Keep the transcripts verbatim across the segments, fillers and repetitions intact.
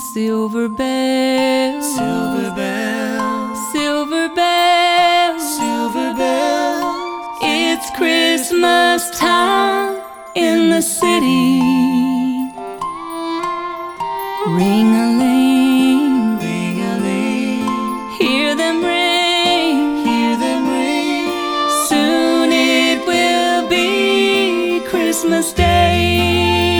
Silver bells, silver bells, silver bells, silver bells. it's Christmas time in the city. Ring-a-ling, Ring-a-ling, hear them ring, hear them ring. soon it will be Christmas Day.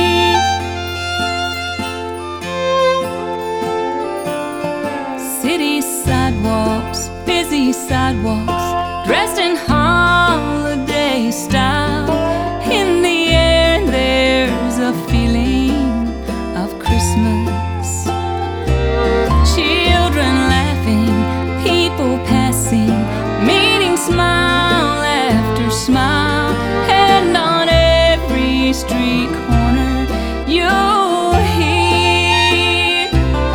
City sidewalks, busy sidewalks, dressed in holiday style. In the air there's a feeling of Christmas. Children laughing, people passing, meeting smile after smile. And on every street corner you'll hear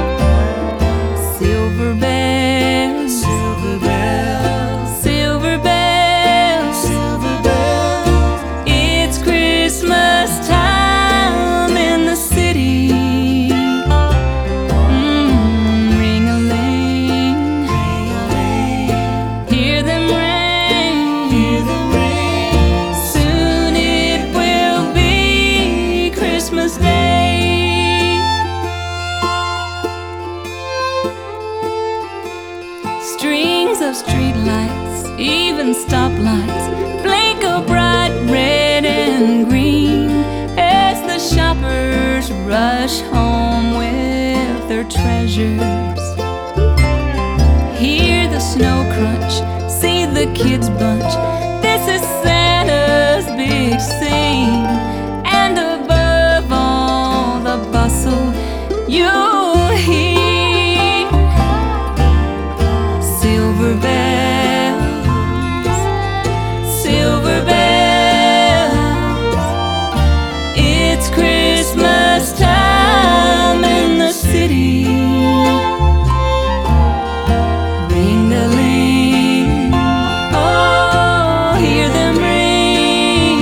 silver bells, Silver bells, silver bells, silver bells. it's Christmas time in the city. Mm, ring-a-ling, Ring-a-ling, hear them ring, hear them ring. soon it will be Christmas Day. Strings of streetlights, even stoplights, blink a bright red and green as the shoppers rush home with their treasures. Hear the snow crunch, see the kids bunch. This is Santa's big scene, and above all the bustle you'll hear silver bells, silver bells, it's Christmas time in the city. Ring-a-ling, oh, hear them ring,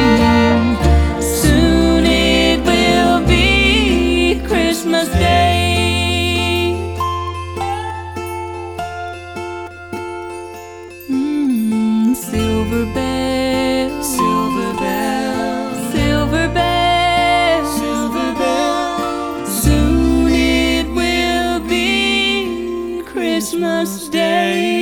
soon it will be Christmas Day. Mm, silver bells, Silver bells, silver bells, silver bells. soon it will be Christmas Day.